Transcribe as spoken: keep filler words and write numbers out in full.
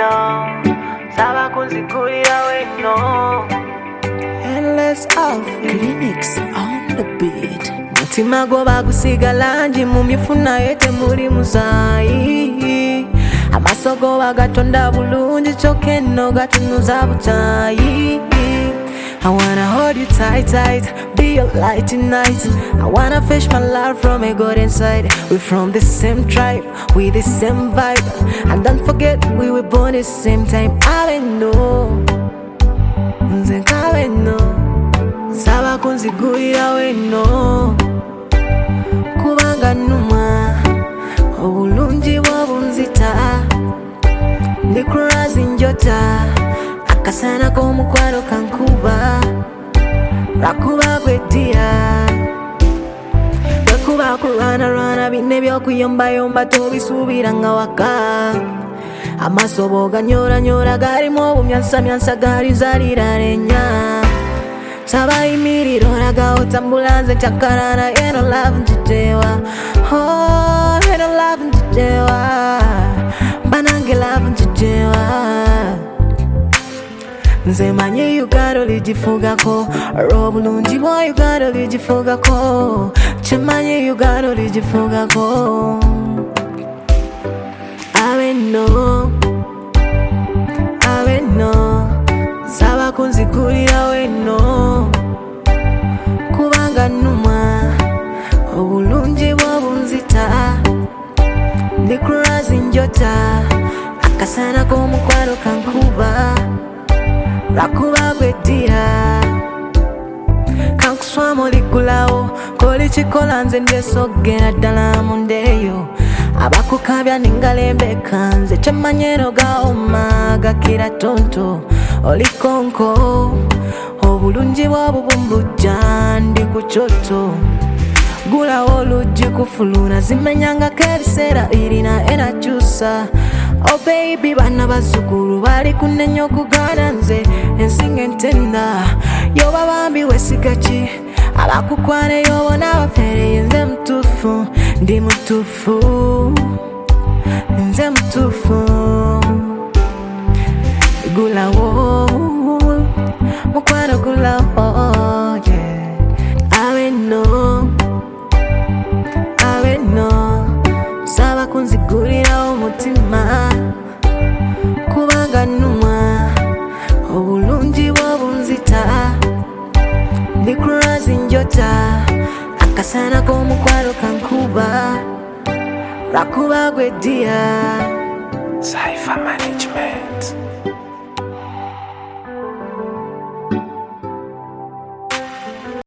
no. Saba kunzikurira we no. Endless of clinics on the beat. Mutima goba gusigala nji mumifuna yete muri muzayi. Amasogo wagatonda bulungi chokeno gatunuza butayi. I wanna hold you tight, tight, be your light tonight. I wanna fish my love from a God inside. We're from the same tribe, we the same vibe. And don't forget, we were born the same time. I know, I know. Saba kunzigurira we no. Kubanga numa, obulungi bw'obunzita. Ndikuraza njota. Akasana k'omukwano kankuba Rakuba gwedira Rakuba kurana rana bine byokuyomba yomba tobisubira nga waka Amasobo ganyora nyora garimo obumyansa myansa gari zalirarenya Saba imiriro ragahota ambulanze chakarana Eno love ntutewa Oh, eno love ntutewa Banange love ntutewa Nze manye yugaro lijifugako Robulungi mwa yugaro lijifugako Chemanye yugaro lijifugako Awe no Awe no Saba kunzikurira we no Kubanga numa Obulungi bw'obunzita Ndikuraza njota Akasana k'omukwano kankuba Rakuba gwedira Kankuswamo ligulawo Koli chikola nze ndesogera ddala mundeyo Abakukabya ningalembe kanze Chamanyero gaoma gakira tonto Olikonko Obulungi bw'obubumbuja ndi ku kyoto Gulawo olugi kufuluna Zimenyanga kebiseera irina enakyusa Oh baby bana bazukuru bali kunenya okugana nze ensinga entenda yoba bambi wesigachi abakukwane yobona bafere nze mutufu ndi mutufu nze mutufu gulawo mukwano gulawo yeah awe no awe no saba kunzigurira umutima Kubanga numa Obulungi bw'obunzita Ndikuraza njota Akasana k'omukwano kankuba Rakuba gwedira Cypher Management.